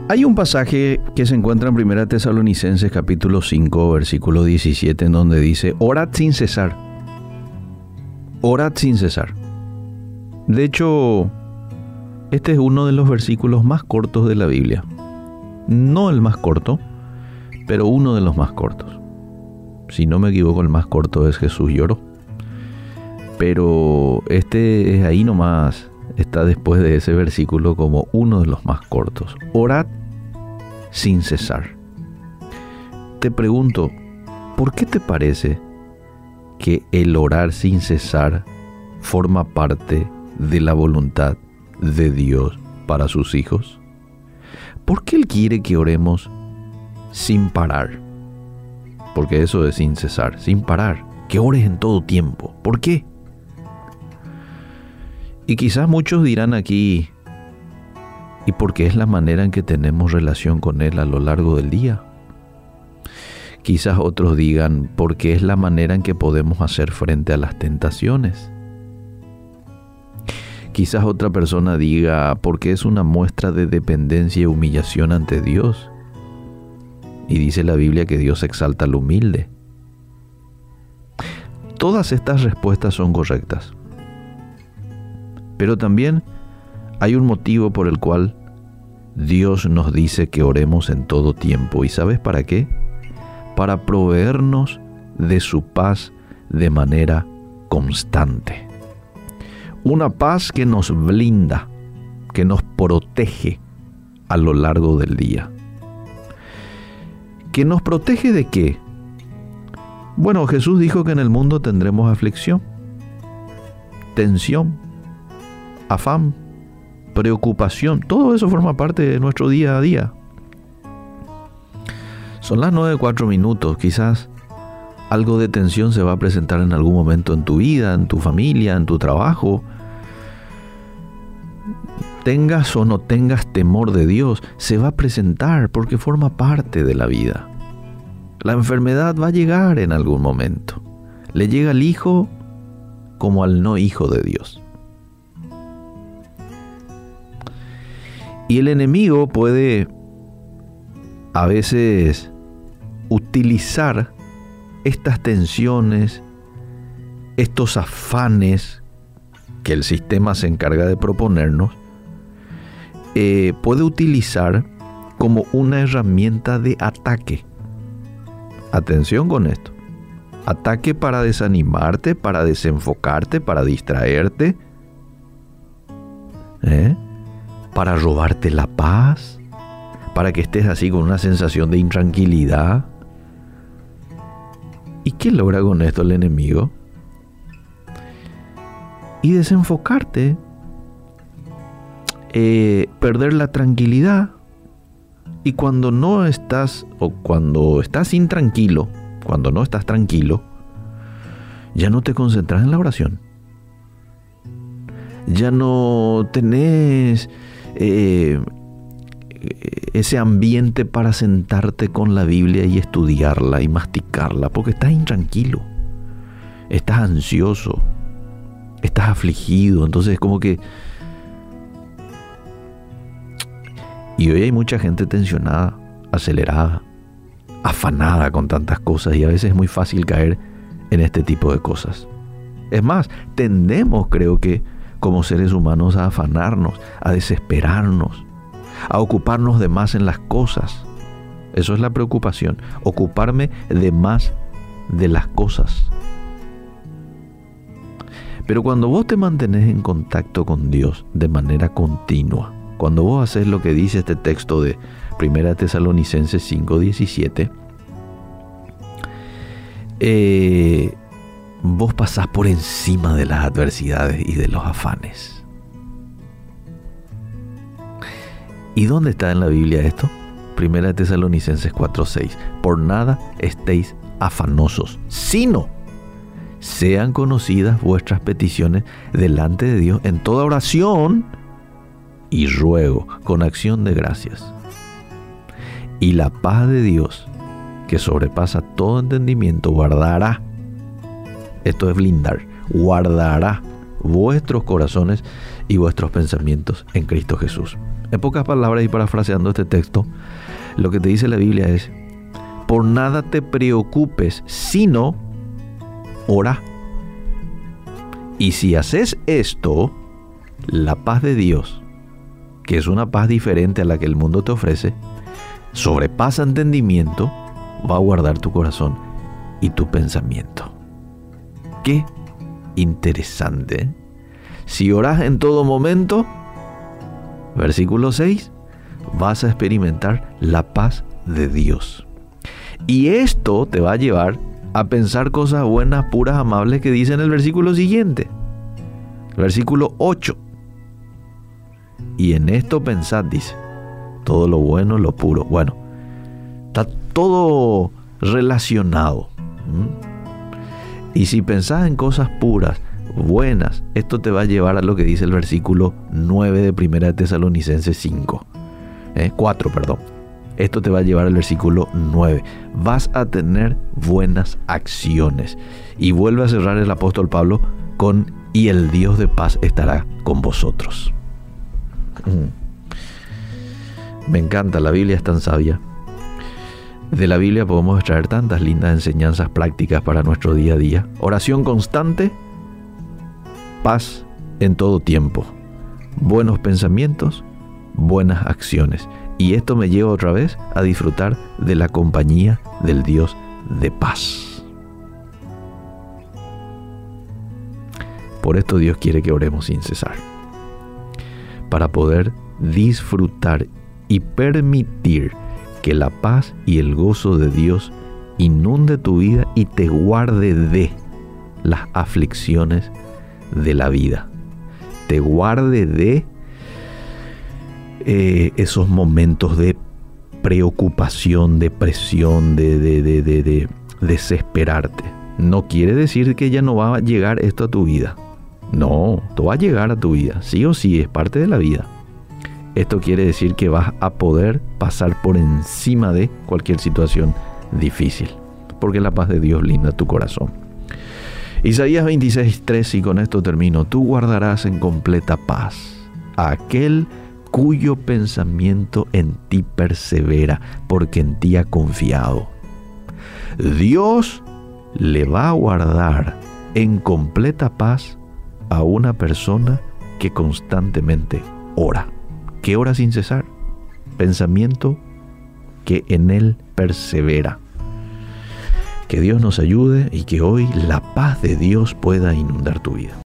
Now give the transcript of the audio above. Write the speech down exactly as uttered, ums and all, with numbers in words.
Hay un pasaje que se encuentra en Primera Tesalonicenses capítulo cinco, versículo diecisiete, en donde dice: orad sin cesar. Orad sin cesar. De hecho, este es uno de los versículos más cortos de la Biblia. No el más corto, pero uno de los más cortos. Si no me equivoco, el más corto es Jesús lloró. Pero este es ahí nomás, está después de ese versículo como uno de los más cortos. Orad sin cesar. Te pregunto, ¿por qué te parece que el orar sin cesar forma parte de la voluntad de Dios para sus hijos? ¿Por qué Él quiere que oremos sin parar? Porque eso es sin cesar, sin parar. Que ores en todo tiempo. ¿Por qué? Y quizás muchos dirán aquí, ¿y porque es la manera en que tenemos relación con Él a lo largo del día? Quizás otros digan, porque es la manera en que podemos hacer frente a las tentaciones. Quizás otra persona diga, porque es una muestra de dependencia y humillación ante Dios. Y dice la Biblia que Dios exalta al humilde. Todas estas respuestas son correctas. Pero también hay un motivo por el cual Dios nos dice que oremos en todo tiempo. ¿Y sabes para qué? Para proveernos de su paz de manera constante. Una paz que nos blinda, que nos protege a lo largo del día. ¿Que nos protege de qué? Bueno, Jesús dijo que en el mundo tendremos aflicción, tensión, afán, preocupación. Todo eso forma parte de nuestro día a día. Son las nueve, cuatro minutos. Quizás algo de tensión se va a presentar en algún momento en tu vida, en tu familia, en tu trabajo. Tengas o no tengas temor de Dios, se va a presentar porque forma parte de la vida. La enfermedad va a llegar en algún momento. Le llega al hijo como al no hijo de Dios. Y el enemigo puede a veces utilizar estas tensiones, estos afanes que el sistema se encarga de proponernos, eh, puede utilizar como una herramienta de ataque. Atención con esto. Ataque para desanimarte, para desenfocarte, para distraerte, ¿eh? para robarte la paz, para que estés así con una sensación de intranquilidad. ¿Y qué logra con esto el enemigo? Y desenfocarte, eh, perder la tranquilidad. Y cuando no estás, o cuando estás intranquilo, cuando no estás tranquilo, ya no te concentras en la oración. Ya no tenés eh, ese ambiente para sentarte con la Biblia y estudiarla y masticarla, porque estás intranquilo, estás ansioso, estás afligido. Entonces es como que... Y hoy hay mucha gente tensionada, acelerada, afanada con tantas cosas, y a veces es muy fácil caer en este tipo de cosas. Es más, tendemos, creo que, como seres humanos, a afanarnos, a desesperarnos, a ocuparnos de más en las cosas. Eso es la preocupación, ocuparme de más de las cosas. Pero cuando vos te mantenés en contacto con Dios de manera continua, cuando vos haces lo que dice este texto de Primera Tesalonicenses cinco diecisiete, eh, vos pasás por encima de las adversidades y de los afanes. ¿Y dónde está en la Biblia esto? Primera Tesalonicenses cuatro seis. Por nada estéis afanosos, sino sean conocidas vuestras peticiones delante de Dios en toda oración y ruego con acción de gracias. Y la paz de Dios, que sobrepasa todo entendimiento, guardará, esto es blindar, guardará vuestros corazones y vuestros pensamientos en Cristo Jesús. En pocas palabras y parafraseando este texto, lo que te dice la Biblia es: por nada te preocupes, sino ora. Y si haces esto, la paz de Dios, que es una paz diferente a la que el mundo te ofrece, sobrepasa entendimiento, va a guardar tu corazón y tu pensamiento. Qué interesante, ¿eh? Si orás en todo momento, versículo seis, vas a experimentar la paz de Dios. Y esto te va a llevar a pensar cosas buenas, puras, amables, que dice en el versículo siguiente. Versículo ocho. Y en esto pensad, dice, todo lo bueno, lo puro. Bueno, está todo relacionado. ¿Mm? Y si pensás en cosas puras, buenas, esto te va a llevar a lo que dice el versículo nueve de Primera de Tesalonicenses cinco. Eh, cuatro, perdón. Esto te va a llevar al versículo nueve. Vas a tener buenas acciones. Y vuelve a cerrar el apóstol Pablo con: y el Dios de paz estará con vosotros. Mm. Me encanta, la Biblia es tan sabia. De la Biblia podemos extraer tantas lindas enseñanzas prácticas para nuestro día a día. Oración constante, paz en todo tiempo, buenos pensamientos, buenas acciones. Y esto me lleva otra vez a disfrutar de la compañía del Dios de paz. Por esto Dios quiere que oremos sin cesar, para poder disfrutar y permitir que la paz y el gozo de Dios inunde tu vida y te guarde de las aflicciones de la vida. Te guarde de eh, esos momentos de preocupación, depresión, de, de, de, de, de desesperarte. No quiere decir que ya no va a llegar esto a tu vida. No, esto va a llegar a tu vida. Sí o sí, es parte de la vida. Esto quiere decir que vas a poder pasar por encima de cualquier situación difícil, porque la paz de Dios blinda tu corazón. Isaías veintiséis, tres, y con esto termino. Tú guardarás en completa paz a aquel cuyo pensamiento en ti persevera, porque en ti ha confiado. Dios le va a guardar en completa paz a una persona que constantemente ora. ¿Qué ora sin cesar? Pensamiento que en él persevera. Que Dios nos ayude y que hoy la paz de Dios pueda inundar tu vida.